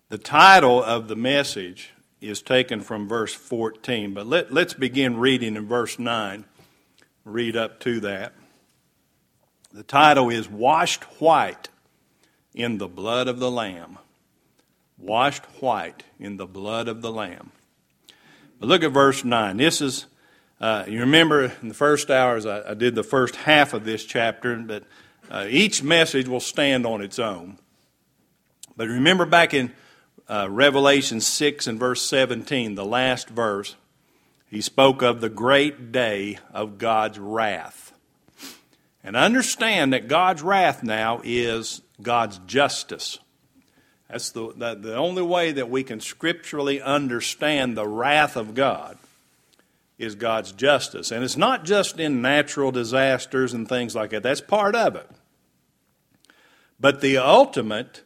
The title of the message is taken from verse 14, but let's begin reading in verse 9. Read up to that. The title is Washed White in the Blood of the Lamb. Washed white in the blood of the Lamb. But look at verse 9. This is, you remember in the first hours I did the first half of this chapter, but each message will stand on its own. But remember back in Revelation 6 and verse 17, the last verse, he spoke of the great day of God's wrath. And understand that God's wrath now is God's justice. That's the only way that we can scripturally understand the wrath of God is God's justice. And it's not just in natural disasters and things like that. That's part of it. But the ultimate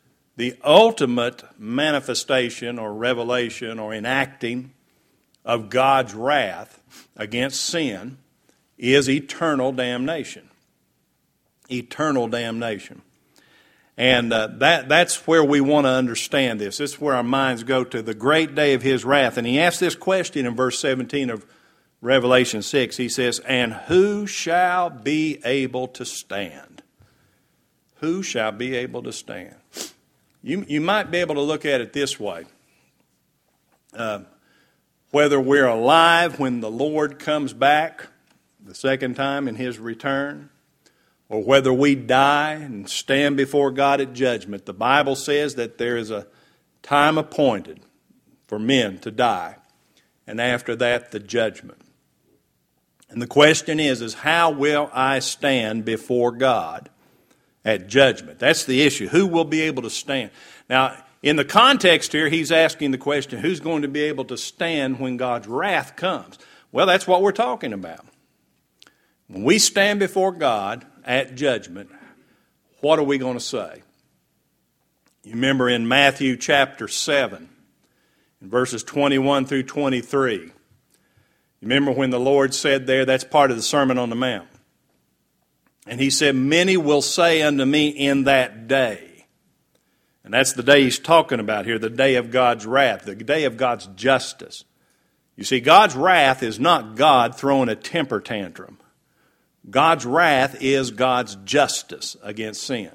manifestation or revelation or enacting of God's wrath against sin is eternal damnation. Eternal damnation. And that's where we want to understand this. This is where our minds go to, the great day of His wrath. And he asks this question in verse 17 of Revelation 6. He says, "And who shall be able to stand?" Who shall be able to stand? You might be able to look at it this way. Whether we're alive when the Lord comes back the second time in His return, or whether we die and stand before God at judgment, the Bible says that there is a time appointed for men to die, and after that, the judgment. And the question is how will I stand before God at judgment? That's the issue. Who will be able to stand? Now, in the context here, he's asking the question, who's going to be able to stand when God's wrath comes? Well, that's what we're talking about. When we stand before God at judgment, what are we going to say? You remember in Matthew chapter 7, in verses 21 through 23. You remember when the Lord said there, that's part of the Sermon on the Mount. And He said, "Many will say unto me in that day." And that's the day He's talking about here, the day of God's wrath, the day of God's justice. You see, God's wrath is not God throwing a temper tantrum. God's wrath is God's justice against sin.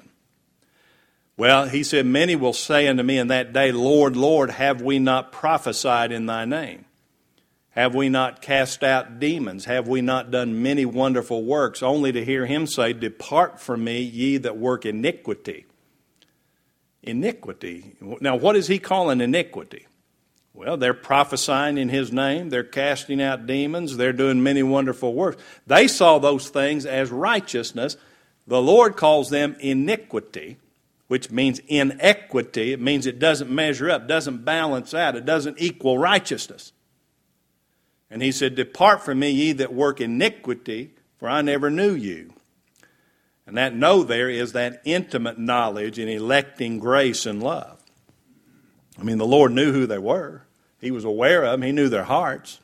Well, He said, "Many will say unto me in that day, Lord, Lord, have we not prophesied in Thy name? Have we not cast out demons? Have we not done many wonderful works?" Only to hear Him say, "Depart from me, ye that work iniquity." Iniquity. Now, what is He calling iniquity? Well, they're prophesying in His name. They're casting out demons. They're doing many wonderful works. They saw those things as righteousness. The Lord calls them iniquity, which means inequity. It means it doesn't measure up, doesn't balance out. It doesn't equal righteousness. And He said, "Depart from me, ye that work iniquity, for I never knew you." And that know there is that intimate knowledge in electing grace and love. I mean, the Lord knew who they were. He was aware of them. He knew their hearts.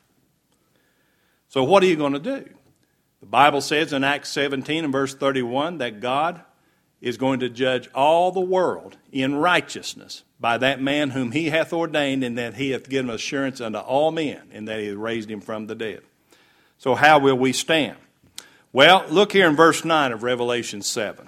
So what are you going to do? The Bible says in Acts 17 and verse 31 that God is going to judge all the world in righteousness by that man whom He hath ordained, and that He hath given assurance unto all men, and that He hath raised Him from the dead. So how will we stand? Well, look here in verse 9 of Revelation 7.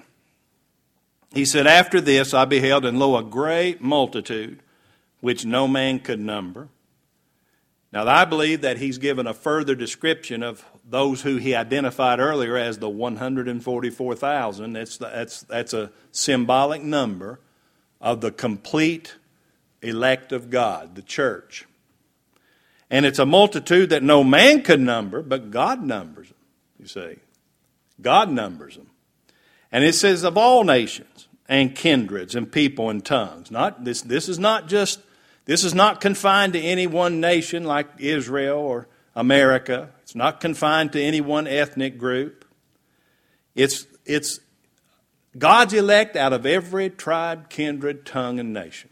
He said, "After this I beheld, and lo, a great multitude, which no man could number." Now, I believe that he's given a further description of those who he identified earlier as the 144,000. That's a symbolic number of the complete elect of God, the church. And it's a multitude that no man could number, but God numbers them, you see. God numbers them. And it says of all nations and kindreds and people and tongues. This is not confined to any one nation like Israel or America. It's not confined to any one ethnic group. It's God's elect out of every tribe, kindred, tongue, and nation.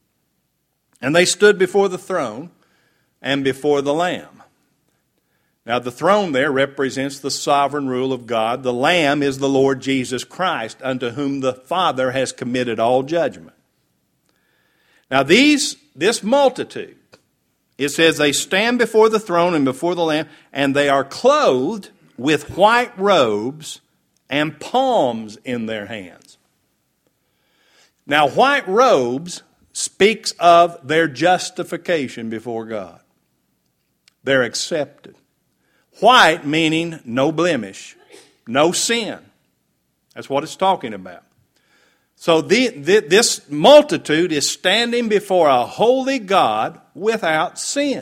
And they stood before the throne and before the Lamb. Now, the throne there represents the sovereign rule of God. The Lamb is the Lord Jesus Christ, unto whom the Father has committed all judgment. Now this multitude, it says they stand before the throne and before the Lamb, and they are clothed with white robes and palms in their hands. Now, white robes speaks of their justification before God. They're accepted. White meaning no blemish, no sin. That's what it's talking about. So this multitude is standing before a holy God without sin.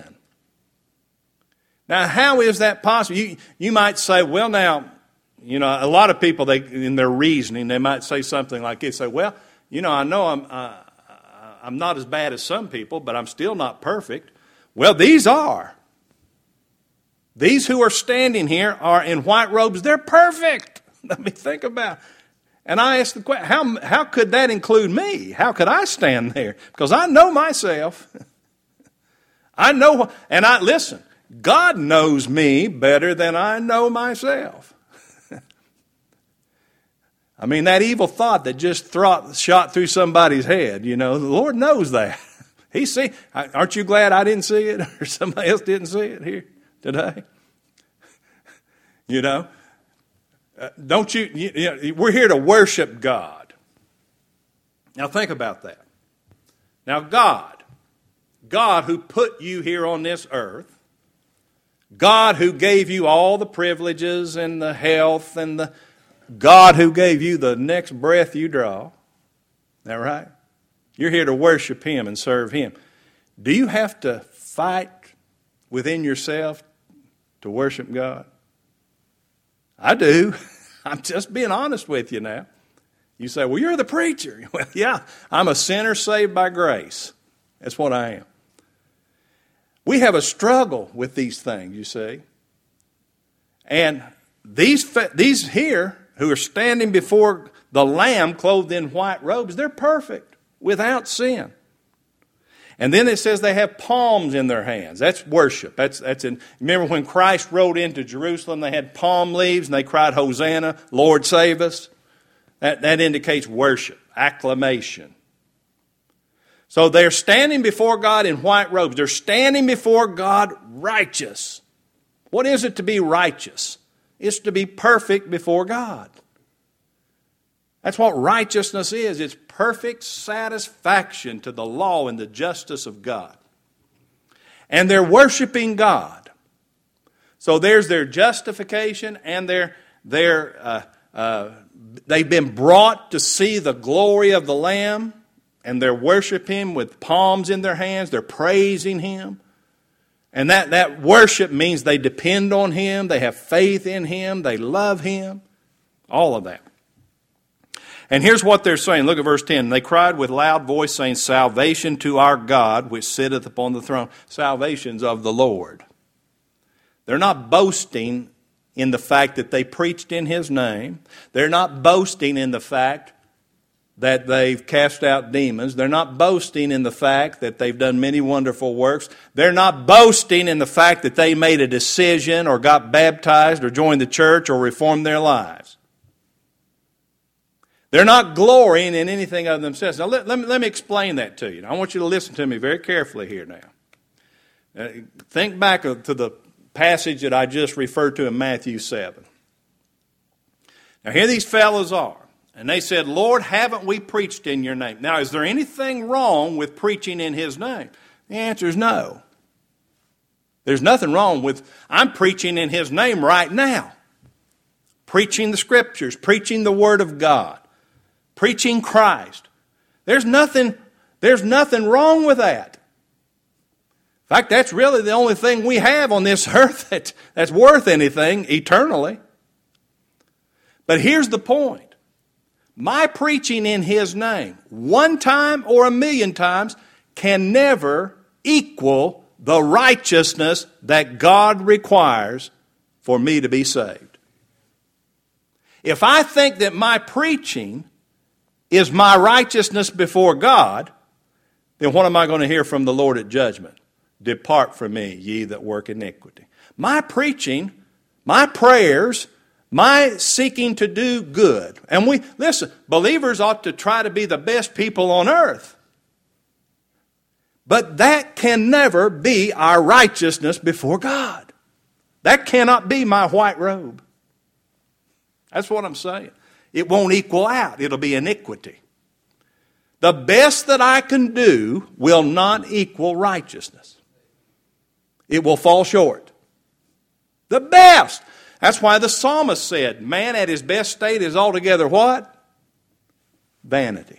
Now, how is that possible? You might say, well, now, a lot of people, in their reasoning, they might say something like this. Say, well, I know I'm not as bad as some people, but I'm still not perfect. Well, these are. These who are standing here are in white robes. They're perfect. Let me think about it. And I asked the question, how could that include me? How could I stand there? Because I know myself. I know, and listen, God knows me better than I know myself. I mean, that evil thought that just shot through somebody's head, the Lord knows that. He see. Aren't you glad I didn't see it or somebody else didn't see it here today? Don't you, we're here to worship God. Now think about that. Now God who put you here on this earth, God who gave you all the privileges and the health and the God who gave you the next breath you draw. Is that right? You're here to worship Him and serve Him. Do you have to fight within yourself to worship God? I do. I'm just being honest with you now. You say, well, you're the preacher. Well, yeah, I'm a sinner saved by grace. That's what I am. We have a struggle with these things, you see. And these here who are standing before the Lamb clothed in white robes, they're perfect, without sin. And then it says they have palms in their hands. That's worship. Remember when Christ rode into Jerusalem, they had palm leaves and they cried, Hosanna, Lord save us. That indicates worship, acclamation. So they're standing before God in white robes. They're standing before God righteous. What is it to be righteous? It's to be perfect before God. That's what righteousness is. It's perfect satisfaction to the law and the justice of God. And they're worshiping God. So there's their justification and they've been brought to see the glory of the Lamb, and they're worshiping Him with palms in their hands. They're praising Him. And that worship means they depend on Him, they have faith in Him, they love Him, all of that. And here's what they're saying. Look at verse 10. They cried with loud voice, saying, Salvation to our God, which sitteth upon the throne. Salvation's of the Lord. They're not boasting in the fact that they preached in His name. They're not boasting in the fact that they've cast out demons. They're not boasting in the fact that they've done many wonderful works. They're not boasting in the fact that they made a decision or got baptized or joined the church or reformed their lives. They're not glorying in anything of themselves. Now let me explain that to you. I want you to listen to me very carefully here now. Think back to the passage that I just referred to in Matthew 7. Now here these fellows are. And they said, Lord, haven't we preached in your name? Now, is there anything wrong with preaching in His name? The answer is no. There's nothing wrong with, I'm preaching in His name right now. Preaching the Scriptures, preaching the Word of God, preaching Christ. There's nothing wrong with that. In fact, that's really the only thing we have on this earth that's worth anything eternally. But here's the point. My preaching in His name, one time or 1,000,000 times, can never equal the righteousness that God requires for me to be saved. If I think that my preaching is my righteousness before God, then what am I going to hear from the Lord at judgment? Depart from me, ye that work iniquity. My preaching, my prayers, my seeking to do good. And listen, believers ought to try to be the best people on earth. But that can never be our righteousness before God. That cannot be my white robe. That's what I'm saying. It won't equal out. It'll be iniquity. The best that I can do will not equal righteousness. It will fall short. The best. That's why the psalmist said, man at his best state is altogether what? Vanity.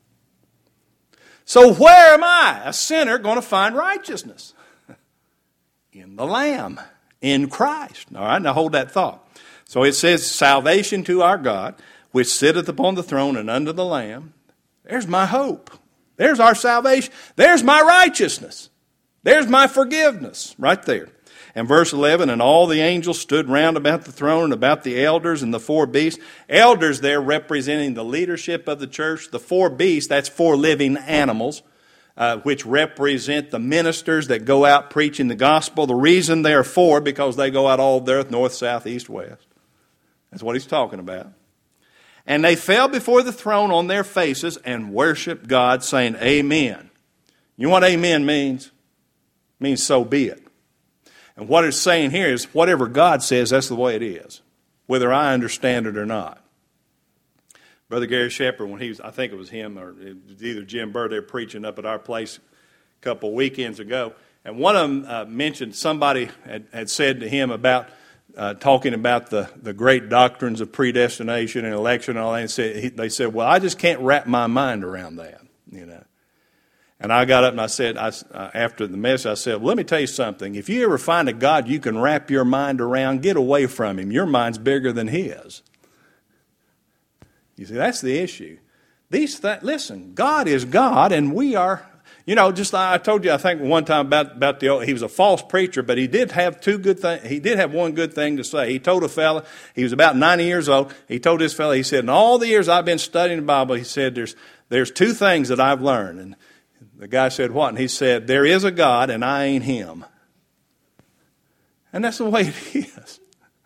So where am I, a sinner, going to find righteousness? In the Lamb, in Christ. All right, now hold that thought. So it says, salvation to our God, which sitteth upon the throne and under the Lamb. There's my hope. There's our salvation. There's my righteousness. There's my forgiveness right there. And verse 11, and all the angels stood round about the throne and about the elders and the four beasts. Elders there representing the leadership of the church. The four beasts, that's four living animals, which represent the ministers that go out preaching the gospel. The reason they are four, because they go out all over the earth, north, south, east, west. That's what he's talking about. And they fell before the throne on their faces and worshiped God, saying, Amen. You know what amen means? It means so be it. And what it's saying here is whatever God says, that's the way it is, whether I understand it or not. Brother Gary Shepard, when he was, I think it was him or it was either Jim Burr, they were preaching up at our place a couple of weekends ago. And one of them mentioned somebody had said to him about talking about the great doctrines of predestination and election and all that. And they said, well, I just can't wrap my mind around that, you know. And I got up and I said, after the message, I said, well, let me tell you something. If you ever find a God you can wrap your mind around, get away from him. Your mind's bigger than his. You see, that's the issue. Listen, God is God and we are, you know, just like I told you, I think one time about he was a false preacher, but he did have two good things. He did have one good thing to say. He told a fella, he was about 90 years old. He told this fella, he said, in all the years I've been studying the Bible, he said, there's two things that I've learned. And the guy said, what? And he said, there is a God and I ain't him. And that's the way it is.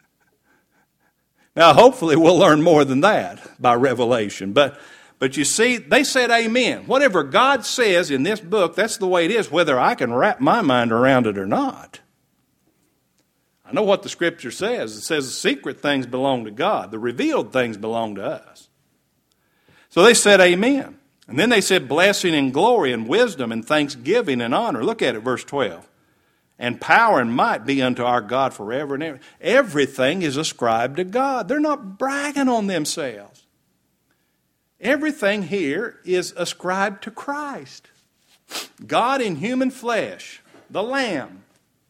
Now, hopefully we'll learn more than that by revelation. But you see, they said amen. Whatever God says in this book, that's the way it is, whether I can wrap my mind around it or not. I know what the Scripture says. It says the secret things belong to God. The revealed things belong to us. So they said amen. And then they said blessing and glory and wisdom and thanksgiving and honor. Look at it, verse 12. And power and might be unto our God forever and ever. Everything is ascribed to God. They're not bragging on themselves. Everything here is ascribed to Christ. God in human flesh, the Lamb.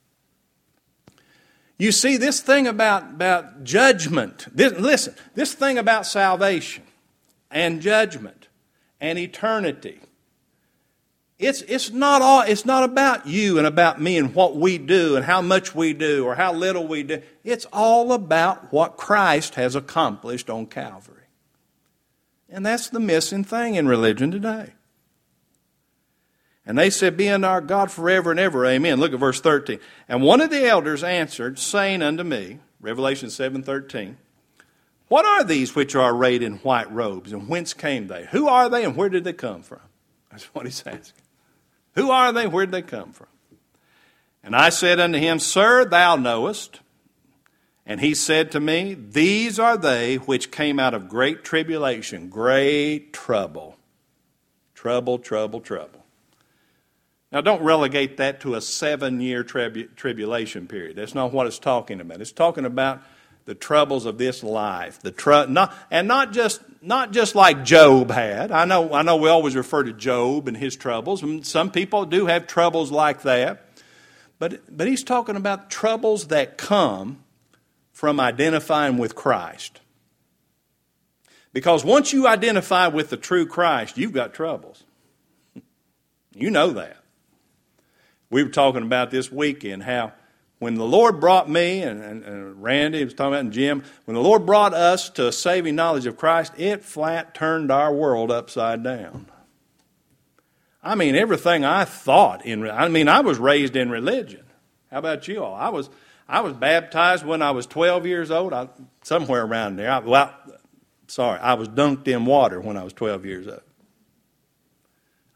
You see, this thing about judgment, this thing about salvation and judgment and eternity, it's not about you and about me and what we do and how much we do or how little we do. It's all about what Christ has accomplished on Calvary. And that's the missing thing in religion today. And they said, be unto our God forever and ever, amen. Look at verse 13. And one of the elders answered, saying unto me, Revelation 7:13, what are these which are arrayed in white robes, and whence came they? Who are they, and where did they come from? That's what he's asking. Who are they, where did they come from? And I said unto him, Sir, thou knowest. And he said to me, these are they which came out of great tribulation, great trouble. Trouble, trouble, trouble. Now don't relegate that to a 7-year tribulation period. That's not what it's talking about. It's talking about the troubles of this life. Not just like Job had. I know we always refer to Job and his troubles. Some people do have troubles like that. But he's talking about troubles that come from identifying with Christ. Because once you identify with the true Christ, you've got troubles. You know that. We were talking about this weekend how when the Lord brought me, and Randy was talking about, and Jim, when the Lord brought us to a saving knowledge of Christ, it flat turned our world upside down. I mean, everything I thought I was raised in religion. How about you all? I was baptized when I was 12 years old, somewhere around there. I was dunked in water when I was 12 years old.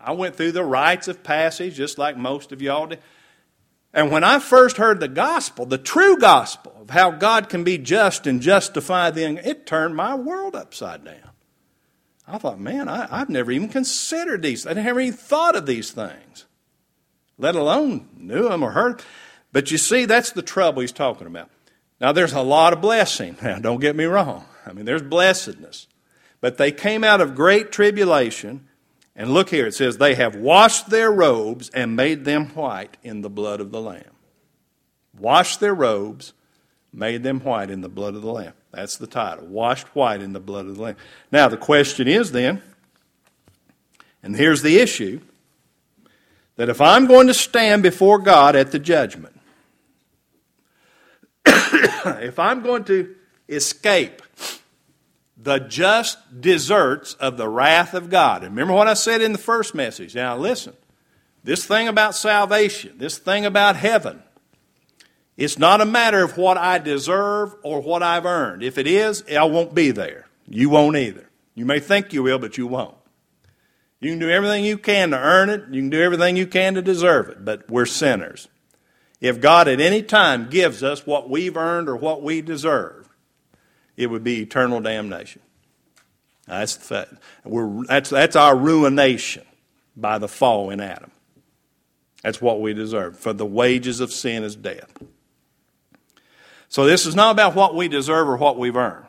I went through the rites of passage just like most of y'all did. And when I first heard the gospel, the true gospel of how God can be just and justify it turned my world upside down. I thought, man, I've never even considered these. I never even thought of these things, let alone knew them or heard. But you see, that's the trouble he's talking about. Now, there's a lot of blessing. Now, don't get me wrong. I mean, there's blessedness. But they came out of great tribulation. And look here, it says, they have washed their robes and made them white in the blood of the Lamb. Washed their robes, made them white in the blood of the Lamb. That's the title, washed white in the blood of the Lamb. Now, the question is then, and here's the issue, that if I'm going to stand before God at the judgment, if I'm going to escape the just deserts of the wrath of God. And remember what I said in the first message. Now listen, this thing about salvation, this thing about heaven, it's not a matter of what I deserve or what I've earned. If it is, I won't be there. You won't either. You may think you will, but you won't. You can do everything you can to earn it. You can do everything you can to deserve it, but we're sinners. If God at any time gives us what we've earned or what we deserve, it would be eternal damnation. That's the fact. That's our ruination by the fall in Adam. That's what we deserve. For the wages of sin is death. So this is not about what we deserve or what we've earned.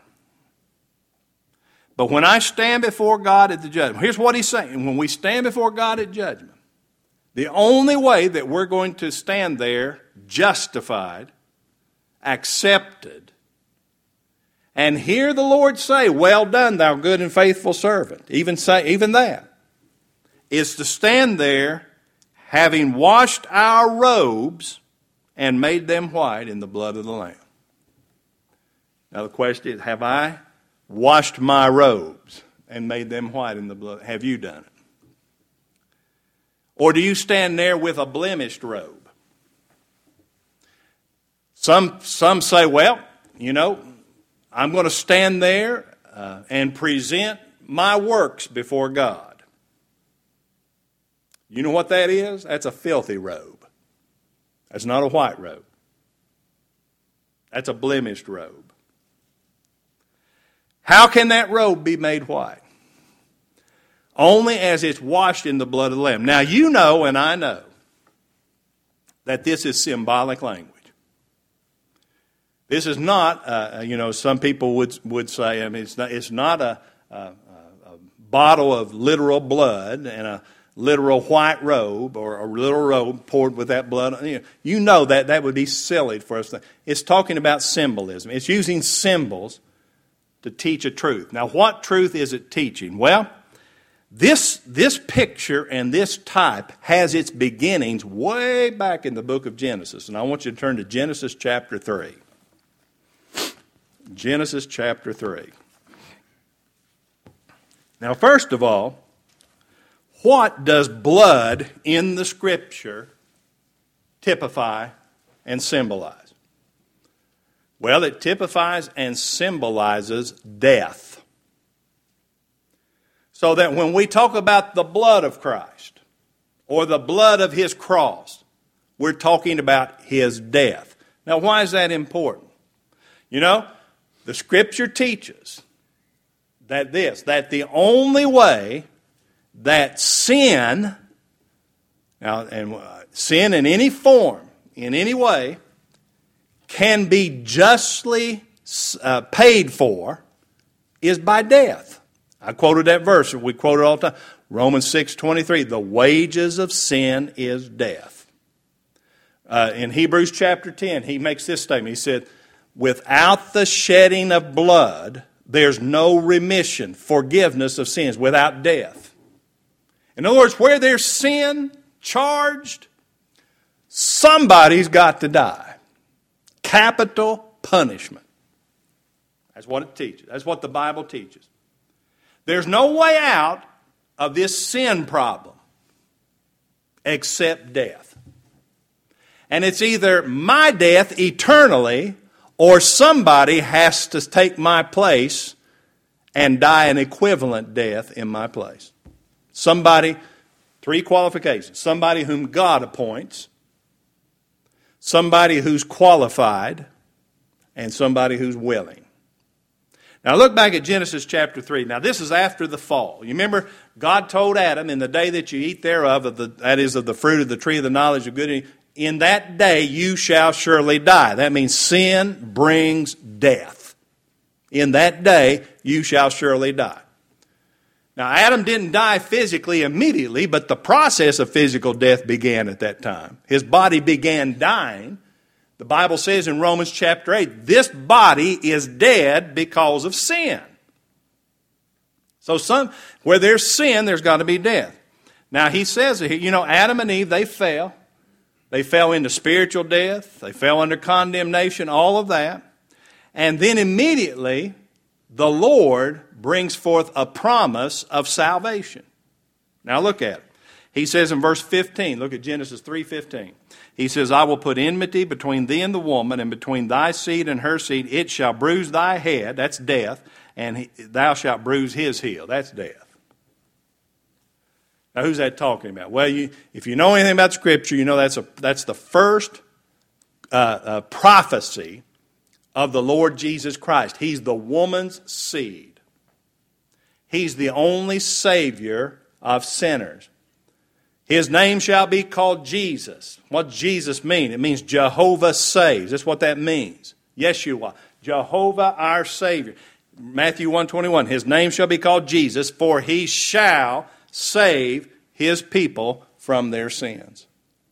But when I stand before God at the judgment, here's what he's saying. When we stand before God at judgment, the only way that we're going to stand there justified, accepted, and hear the Lord say, well done, thou good and faithful servant. Even that is to stand there having washed our robes and made them white in the blood of the Lamb. Now the question is, have I washed my robes and made them white in the blood? Have you done it? Or do you stand there with a blemished robe? Some say, well, I'm going to stand there and present my works before God. You know what that is? That's a filthy robe. That's not a white robe. That's a blemished robe. How can that robe be made white? Only as it's washed in the blood of the Lamb. Now you know and I know that this is symbolic language. This is not, some people would say, it's not a bottle of literal blood and a literal white robe or a literal robe poured with that blood. You know that would be silly for us. It's talking about symbolism. It's using symbols to teach a truth. Now, what truth is it teaching? Well, this picture and this type has its beginnings way back in the book of Genesis. And I want you to turn to Genesis chapter 3. Genesis chapter 3. Now, first of all, what does blood in the Scripture typify and symbolize? Well, it typifies and symbolizes death. So that when we talk about the blood of Christ or the blood of His cross, we're talking about His death. Now, why is that important? The Scripture teaches that the only way that sin in any form, in any way, can be justly paid for is by death. I quoted that verse. We quote it all the time. Romans 6:23, the wages of sin is death. In Hebrews chapter 10, he makes this statement. He said, without the shedding of blood, there's no remission, forgiveness of sins, without death. In other words, where there's sin charged, somebody's got to die. Capital punishment. That's what it teaches. That's what the Bible teaches. There's no way out of this sin problem except death. And it's either my death eternally, or somebody has to take my place and die an equivalent death in my place. Somebody Three qualifications. Somebody whom God appoints, somebody who's qualified, and somebody who's willing. Now look back at Genesis chapter 3. Now this is after the fall. You remember God told Adam, in the day that you eat thereof, that is of the fruit of the tree of the knowledge of good and evil, in that day you shall surely die. That means sin brings death. In that day you shall surely die. Now, Adam didn't die physically immediately, but the process of physical death began at that time. His body began dying. The Bible says in Romans chapter 8, this body is dead because of sin. So where there's sin, there's got to be death. Now, he says, Adam and Eve, they fell. They fell into spiritual death. They fell under condemnation, all of that. And then immediately, the Lord brings forth a promise of salvation. Now look at it. He says in verse 15, look at Genesis 3:15. He says, I will put enmity between thee and the woman, and between thy seed and her seed. It shall bruise thy head, that's death, and thou shalt bruise his heel, that's death. Now who's that talking about? Well, if you know anything about Scripture, you know that's the first prophecy of the Lord Jesus Christ. He's the woman's seed. He's the only Savior of sinners. His name shall be called Jesus. What does Jesus mean? It means Jehovah saves. That's what that means. Yeshua, Jehovah our Savior. Matthew 1:21, his name shall be called Jesus, for he shall save his people from their sins.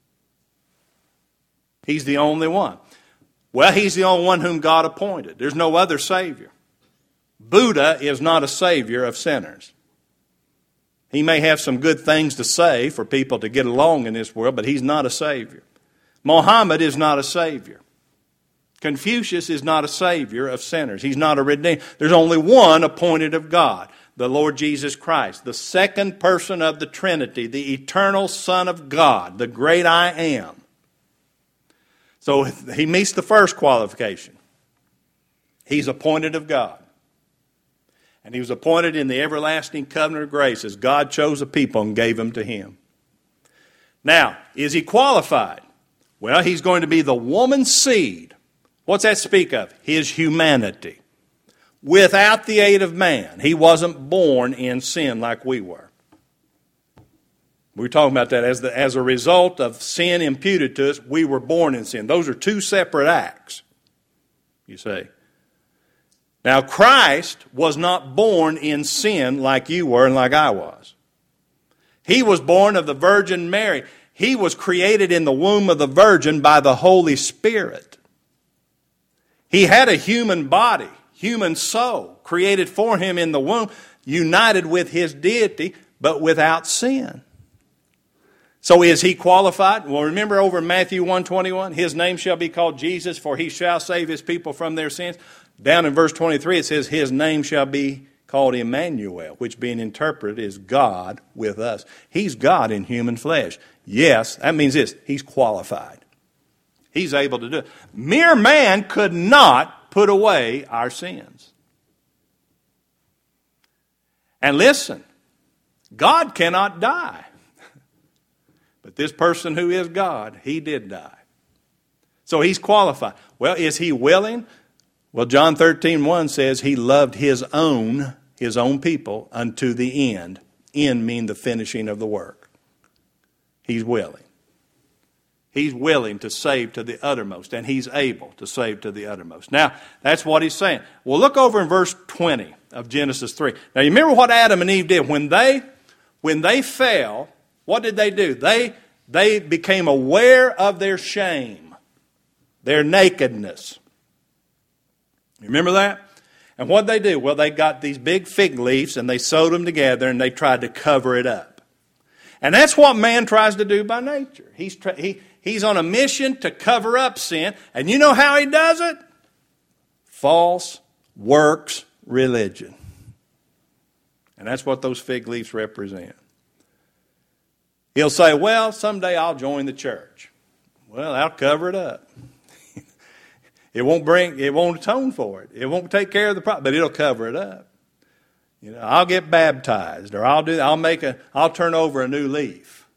He's the only one. Well, he's the only one whom God appointed. There's no other Savior. Buddha is not a savior of sinners. He may have some good things to say for people to get along in this world, but he's not a savior. Muhammad is not a savior. Confucius is not a savior of sinners. He's not a redeemer. There's only one appointed of God, the Lord Jesus Christ, the second person of the Trinity, the eternal Son of God, the great I am. So he meets the first qualification. He's appointed of God. And he was appointed in the everlasting covenant of grace as God chose a people and gave them to him. Now, is he qualified? Well, he's going to be the woman's seed. What's that speak of? His humanity. Without the aid of man. He wasn't born in sin like we were. We were talking about that as a result of sin imputed to us, we were born in sin. Those are two separate acts, you see. Now, Christ was not born in sin like you were and like I was. He was born of the Virgin Mary. He was created in the womb of the Virgin by the Holy Spirit. He had a human body, human soul, created for him in the womb, united with his deity, but without sin. So is he qualified? Well, remember over in Matthew 1:21, his name shall be called Jesus, for he shall save his people from their sins. Down in verse 23, it says, his name shall be called Emmanuel, which being interpreted is God with us. He's God in human flesh. Yes, that means this, he's qualified. He's able to do it. Mere man could not put away our sins. And listen, God cannot die. But this person who is God, he did die. So he's qualified. Well, is he willing? Well, John 13:1 says he loved his own people unto the end. End mean the finishing of the work. He's willing. He's willing to save to the uttermost, and he's able to save to the uttermost. Now, that's what he's saying. Well, look over in verse 20 of Genesis 3. Now, you remember what Adam and Eve did? When they fell, what did they do? They became aware of their shame, their nakedness. Remember that? And what did they do? Well, they got these big fig leaves and they sewed them together and they tried to cover it up. And that's what man tries to do by nature. He's on a mission to cover up sin. And you know how he does it? False works religion. And that's what those fig leaves represent. He'll say, well, someday I'll join the church. Well, I'll cover it up. It won't atone for it. It won't take care of the problem, but it'll cover it up. You know, I'll get baptized, or I'll turn over a new leaf.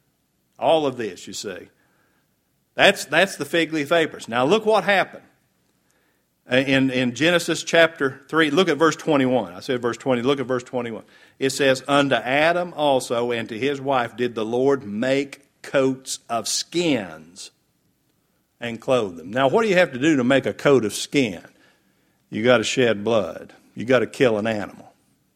All of this, you see. That's the fig leaf vapors. Now look what happened. In Genesis chapter 3, look at verse 21. I said verse 20, look at verse 21. It says, unto Adam also and to his wife did the Lord make coats of skins and clothe them. Now what do you have to do to make a coat of skin? You got to shed blood. You got to kill an animal.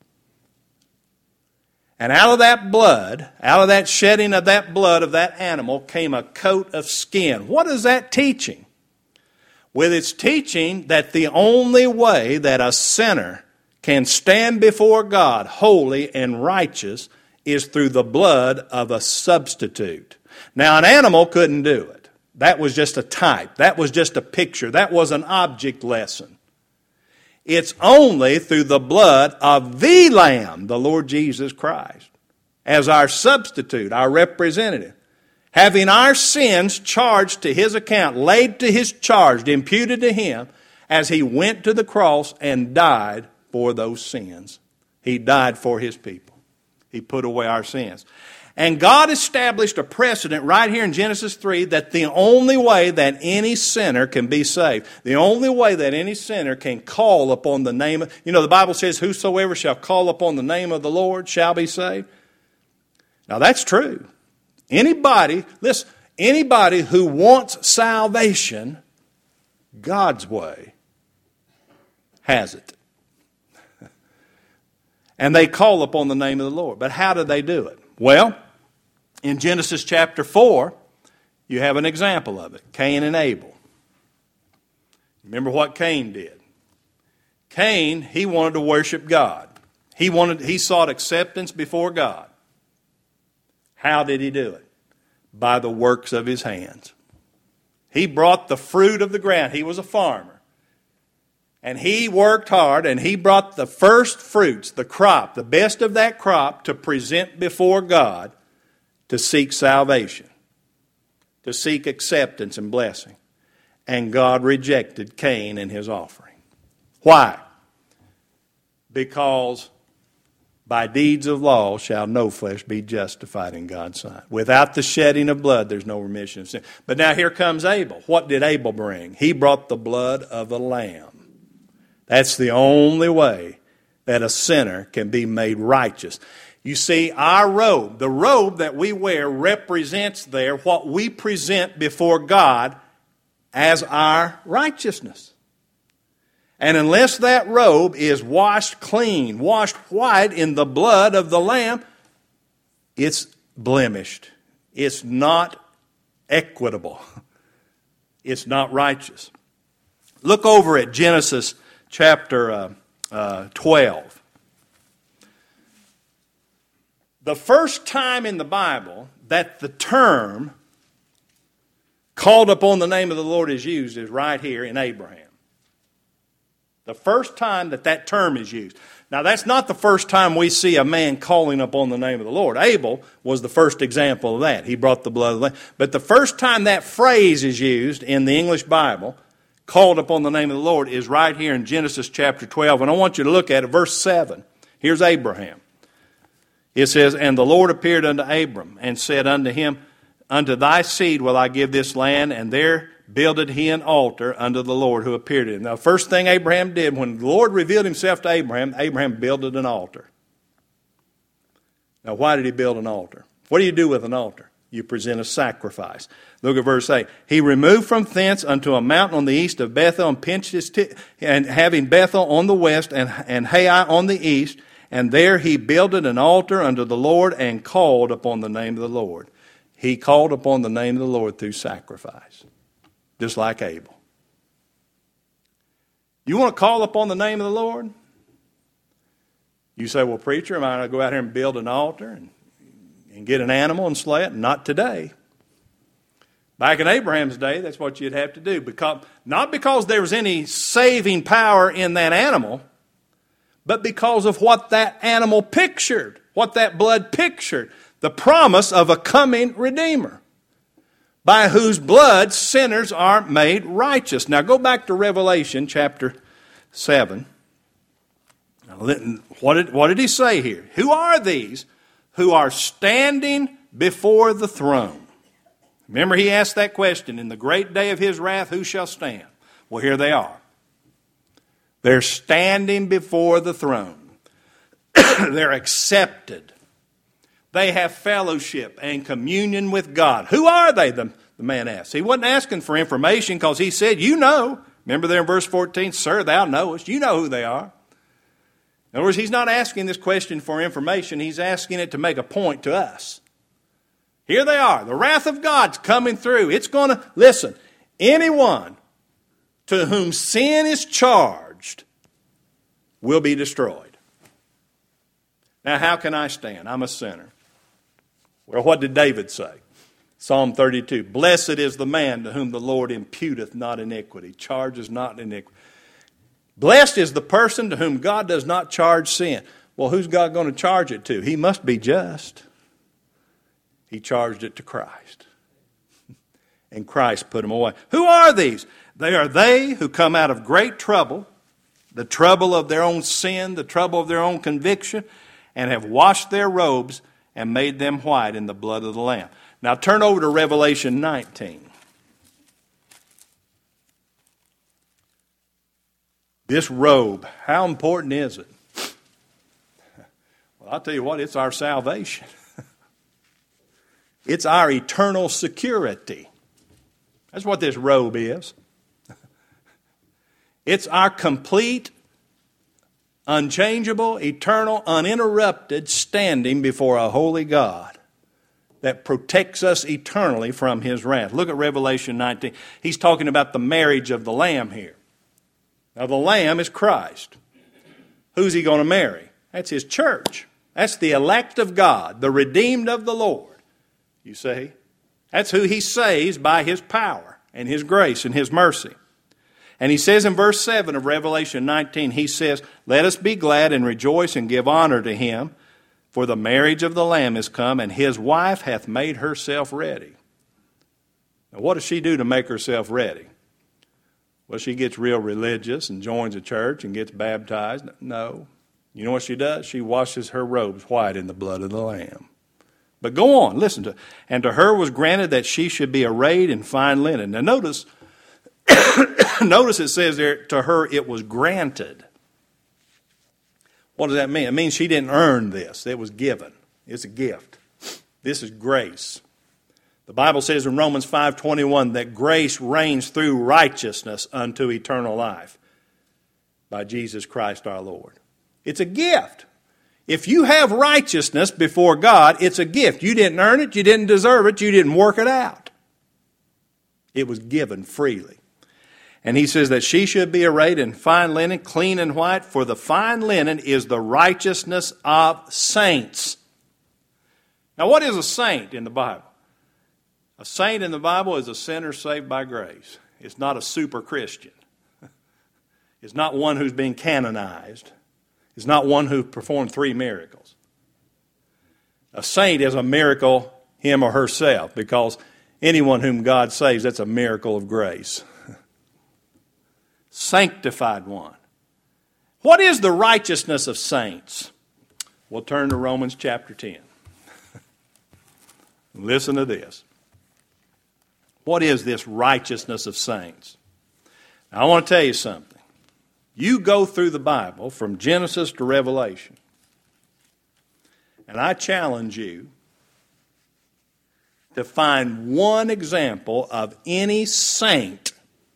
And out of that blood, out of that shedding of that blood of that animal came a coat of skin. What is that teaching? Well, it's teaching that the only way that a sinner can stand before God holy and righteous is through the blood of a substitute. Now, an animal couldn't do it. That was just a type. That was just a picture. That was an object lesson. It's only through the blood of the Lamb, the Lord Jesus Christ, as our substitute, our representative, having our sins charged to His account, laid to His charge, imputed to Him, as He went to the cross and died for those sins. He died for His people. He put away our sins. And God established a precedent right here in Genesis 3 that the only way that any sinner can be saved, the only way that any sinner can call upon the name of, the Bible says, whosoever shall call upon the name of the Lord shall be saved. Now that's true. Anybody who wants salvation God's way has it. And they call upon the name of the Lord. But how do they do it? Well, in Genesis chapter 4, you have an example of it. Cain and Abel. Remember what Cain did. Cain, he wanted to worship God. He sought acceptance before God. How did he do it? By the works of his hands. He brought the fruit of the ground. He was a farmer. And he worked hard and he brought the first fruits, the crop, the best of that crop to present before God to seek salvation, to seek acceptance and blessing. And God rejected Cain and his offering. Why? Because by deeds of law shall no flesh be justified in God's sight. Without the shedding of blood, there's no remission of sin. But now here comes Abel. What did Abel bring? He brought the blood of a lamb. That's the only way that a sinner can be made righteous. You see, our robe, the robe that we wear, represents there what we present before God as our righteousness. And unless that robe is washed clean, washed white in the blood of the Lamb, it's blemished. It's not equitable. It's not righteous. Look over at Genesis chapter 12. The first time in the Bible that the term called upon the name of the Lord is used is right here in Abraham. The first time that term is used. Now, that's not the first time we see a man calling upon the name of the Lord. Abel was the first example of that. He brought the blood of the Lamb. But the first time that phrase is used in the English Bible, called upon the name of the Lord, is right here in Genesis chapter 12. And I want you to look at it, verse 7. Here's Abraham. It says, and the Lord appeared unto Abram and said unto him, unto thy seed will I give this land, and there builded he an altar unto the Lord who appeared to him. Now, the first thing Abraham did, when the Lord revealed himself to Abraham, Abraham builded an altar. Now, why did he build an altar? What do you do with an altar? You present a sacrifice. Look at verse 8. He removed from thence unto a mountain on the east of Bethel, and pitched his and having Bethel on the west and Hai on the east, and there he builded an altar unto the Lord and called upon the name of the Lord. He called upon the name of the Lord through sacrifice, just like Abel. You want to call upon the name of the Lord? You say, well, preacher, am I going to go out here and build an altar and get an animal and slay it? Not today. Back in Abraham's day, that's what you'd have to do. Not because there was any saving power in that animal, but because of what that animal pictured, what that blood pictured, the promise of a coming Redeemer, by whose blood sinners are made righteous. Now go back to Revelation chapter 7. What did he say here? Who are these who are standing before the throne? Remember, he asked that question, in the great day of his wrath, who shall stand? Well, here they are. They're standing before the throne. They're accepted. They have fellowship and communion with God. Who are they, the man asked. He wasn't asking for information because he said, you know. Remember there in verse 14, Sir, thou knowest. You know who they are. In other words, he's not asking this question for information. He's asking it to make a point to us. Here they are. The wrath of God's coming through. It's going to, listen, anyone to whom sin is charged will be destroyed. Now, how can I stand? I'm a sinner. Well, what did David say? Psalm 32, Blessed is the man to whom the Lord imputeth not iniquity, charges not iniquity. Blessed is the person to whom God does not charge sin. Well, who's God going to charge it to? He must be just. He charged it to Christ. And Christ put them away. Who are these? They are they who come out of great trouble, the trouble of their own sin, the trouble of their own conviction, and have washed their robes and made them white in the blood of the Lamb. Now turn over to Revelation 19. This robe, how important is it? Well, I'll tell you what, it's our salvation. It's our eternal security. That's what this robe is. It's our complete, unchangeable, eternal, uninterrupted standing before a holy God that protects us eternally from His wrath. Look at Revelation 19. He's talking about the marriage of the Lamb here. Now the Lamb is Christ. Who's He going to marry? That's His church. That's the elect of God, the redeemed of the Lord. You see? That's who He saves by His power and His grace and His mercy. And He says in verse 7 of Revelation 19, He says, Let us be glad and rejoice and give honor to Him, for the marriage of the Lamb is come, and His wife hath made herself ready. Now what does she do to make herself ready? Well, she gets real religious and joins a church and gets baptized. No. You know what she does? She washes her robes white in the blood of the Lamb. But go on, listen to it. And to her was granted that she should be arrayed in fine linen. Now notice it says there, to her it was granted. What does that mean? It means she didn't earn this. It was given. It's a gift. This is grace. The Bible says in Romans 5:21 that grace reigns through righteousness unto eternal life by Jesus Christ our Lord. It's a gift. If you have righteousness before God, it's a gift. You didn't earn it, you didn't deserve it, you didn't work it out. It was given freely. And he says that she should be arrayed in fine linen, clean and white, for the fine linen is the righteousness of saints. Now what is a saint in the Bible? A saint in the Bible is a sinner saved by grace. It's not a super Christian. It's not one who's been canonized. It's not one who performed 3 miracles. A saint is a miracle, him or herself, because anyone whom God saves, that's a miracle of grace. Sanctified one. What is the righteousness of saints? We'll turn to Romans chapter 10. Listen to this. What is this righteousness of saints? Now, I want to tell you something. You go through the Bible from Genesis to Revelation, and I challenge you to find one example of any saint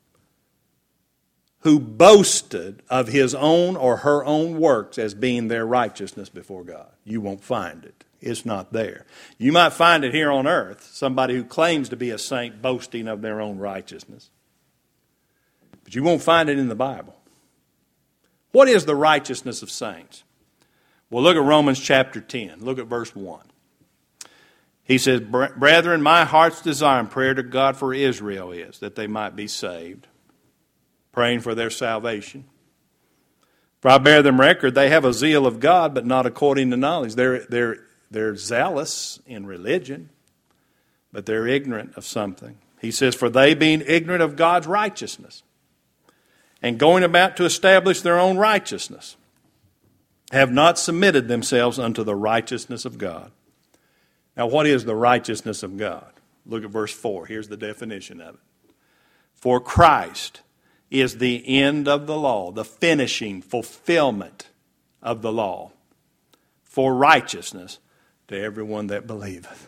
who boasted of his own or her own works as being their righteousness before God. You won't find it. It's not there. You might find it here on earth, somebody who claims to be a saint boasting of their own righteousness. But you won't find it in the Bible. What is the righteousness of saints? Well, look at Romans chapter 10. Look at verse 1. He says, Brethren, my heart's desire and prayer to God for Israel is that they might be saved. Praying for their salvation. For I bear them record, they have a zeal of God, but not according to knowledge. They're zealous in religion, but they're ignorant of something. He says, for they being ignorant of God's righteousness, and going about to establish their own righteousness, have not submitted themselves unto the righteousness of God. Now, what is the righteousness of God? Look at verse 4. Here's the definition of it. For Christ is the end of the law, the finishing fulfillment of the law, for righteousness to everyone that believeth.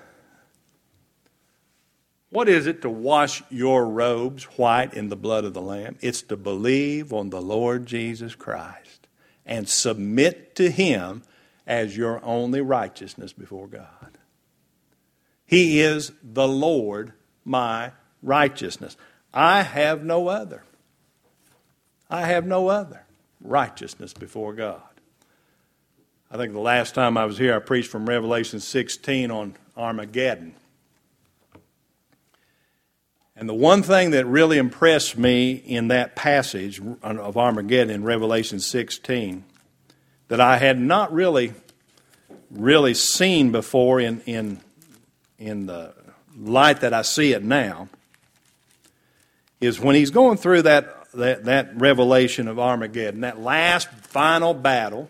What is it to wash your robes white in the blood of the Lamb? It's to believe on the Lord Jesus Christ and submit to Him as your only righteousness before God. He is the Lord, my righteousness. I have no other. I have no other righteousness before God. I think the last time I was here, I preached from Revelation 16 on Armageddon. And the one thing that really impressed me in that passage of Armageddon in Revelation 16 that I had not really seen before in the light that I see it now is when he's going through that revelation of Armageddon, that last final battle,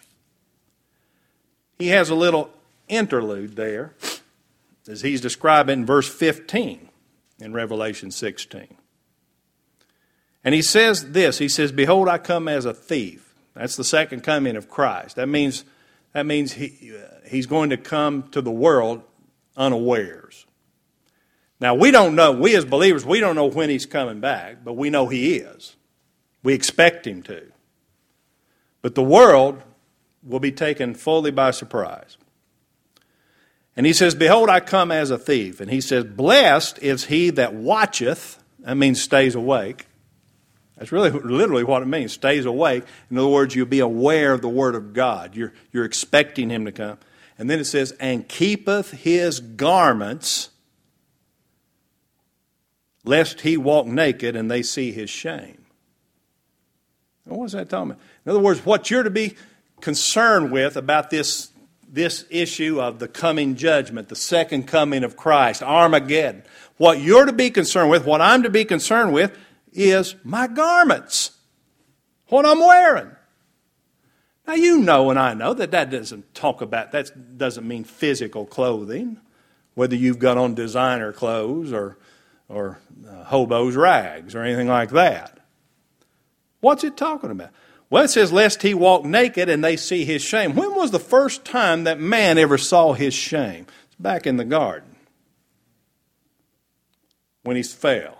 he has a little interlude there as he's describing in verse 15. In Revelation 16. And he says this, he says, behold, I come as a thief. That's the second coming of Christ. That means he's going to come to the world unawares. Now, we don't know, we as believers, we don't know when he's coming back, but we know he is. We expect him to. But the world will be taken fully by surprise. And he says, behold, I come as a thief. And he says, blessed is he that watcheth. That means stays awake. That's really literally what it means, stays awake. In other words, you'll be aware of the Word of God. You're expecting him to come. And then it says, and keepeth his garments, lest he walk naked and they see his shame. Now, what is that talking about? In other words, what you're to be concerned with about this issue of the coming judgment, the second coming of Christ, Armageddon. What you're to be concerned with, what I'm to be concerned with, is my garments. What I'm wearing. Now you know and I know that doesn't mean physical clothing, whether you've got on designer clothes or hobo's rags or anything like that. What's it talking about? Well, it says, lest he walk naked and they see his shame. When was the first time that man ever saw his shame? It's back in the garden. When he fell.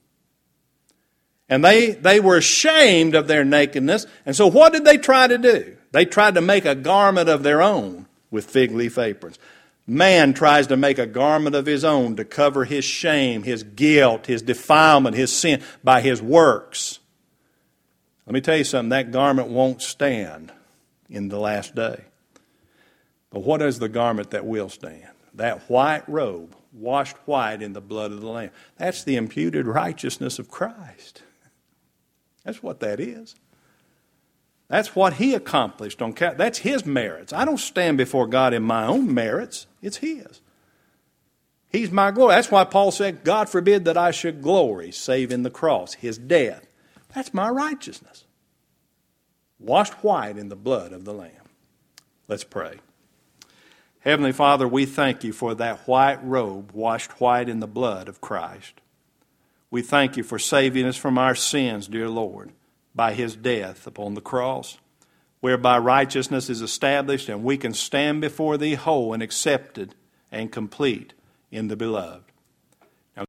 And they were ashamed of their nakedness. And so what did they try to do? They tried to make a garment of their own with fig leaf aprons. Man tries to make a garment of his own to cover his shame, his guilt, his defilement, his sin by his works. Let me tell you something, that garment won't stand in the last day. But what is the garment that will stand? That white robe, washed white in the blood of the Lamb. That's the imputed righteousness of Christ. That's what that is. That's what he accomplished on Calvary. That's his merits. I don't stand before God in my own merits. It's his. He's my glory. That's why Paul said, God forbid that I should glory, save in the cross, his death. That's my righteousness. Washed white in the blood of the Lamb. Let's pray. Heavenly Father, we thank you for that white robe washed white in the blood of Christ. We thank you for saving us from our sins, dear Lord, by his death upon the cross, whereby righteousness is established and we can stand before thee whole and accepted and complete in the beloved.